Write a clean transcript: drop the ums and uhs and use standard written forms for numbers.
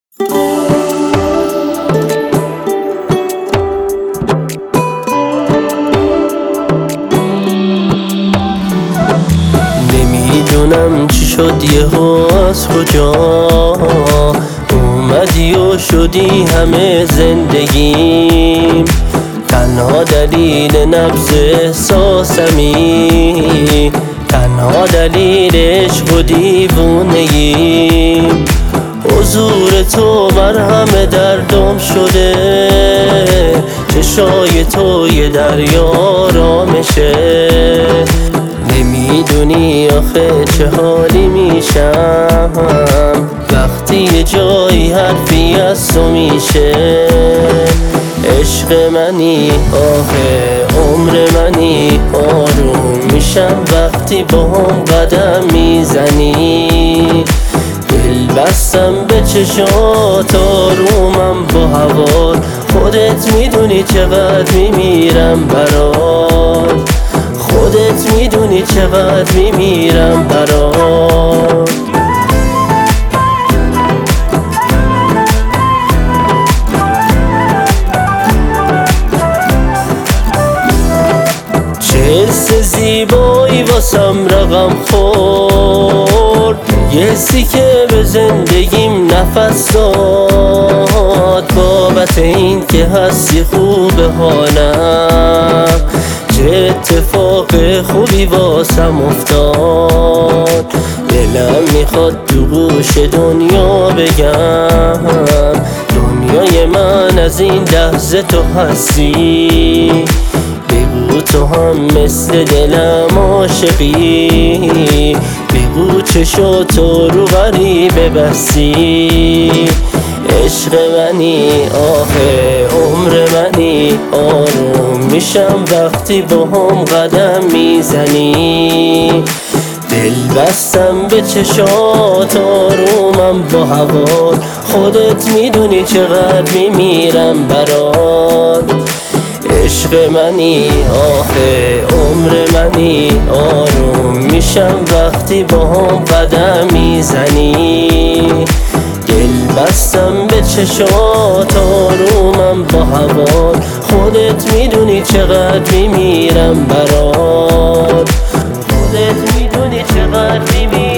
نمیدونم چی شد یهو از کجا اومدی و شدی همه زندگیم، تنها دلیل نبض احساسمی، تنها دلیل عشق و دیوونگیم. حضور تو مرهم دردم شده، چشای تو یه دریا آرامشه. نمیدونی آخه چه حالی میشم وقتی یه جایی حرفی از تو میشه. عشق منی آخه عمر منی، آروم میشم وقتی با هم قدم میزنی. دل بستم به چشات آرومم با هوا، خودت میدونی چقدر میمیرم برات، خودت میدونی چقدر میمیرم برات. چه حس زیبایی واسم رقم خورد، یه حسی که به زندگیم نفس داد. بابت این که هستی خوب حالم، چه اتفاق خوبی واسم افتاد. دلم میخواد تو گوش دنیا بگم، دنیای من از این لحظه تو هستی. بگو تو هم مثل دلم عاشقی، بگو چشاتو رو غریبه بستی. عشق منی آخه عمر منی، آروم میشم وقتی با هم قدم میزنی. دل بستم به چشات آرومم با هوا، خودت میدونی چقدر میمیرم برات. عشق منی آخه عمر منی، آروم میشم وقتی با هم قدم میزنی. دل بستم به چشات آرومم با هوا، خودت میدونی چقدر میمیرم برات، خودت میدونی چقدر میمیرم.